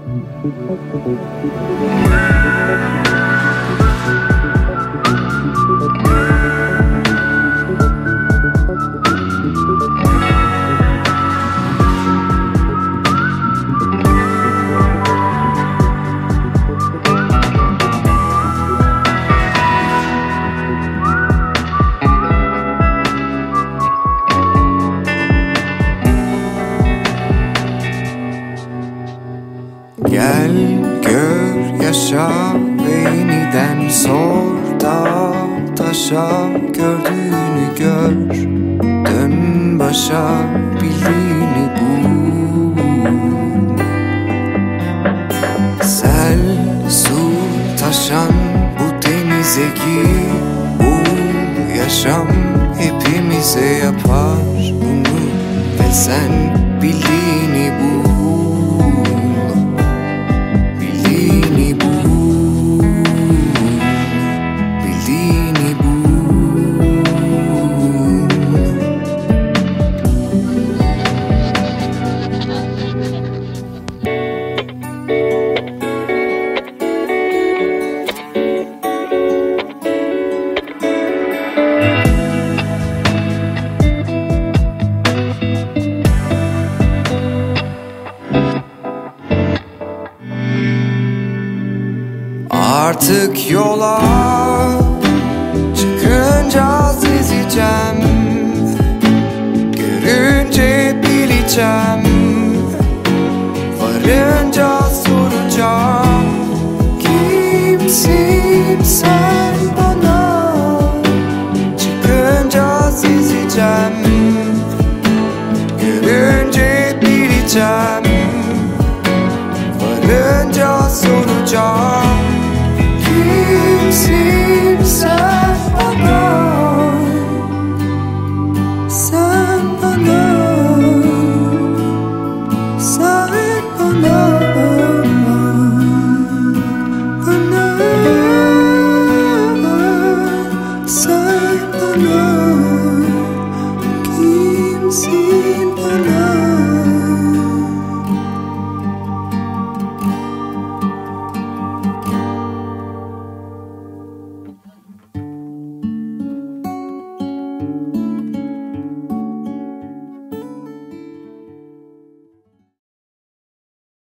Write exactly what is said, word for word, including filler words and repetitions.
Gel, gör, yaşa ve yeniden sor da taşa, gördüğünü gör. Dön başa, bildiğini bul. Sel, su, taşan bu denize gir. Bul, yaşam hepimize yapar bunu. Ve sen bildiğini bul. Artık yola çıkınca sezeceğim, görünce bileceğim.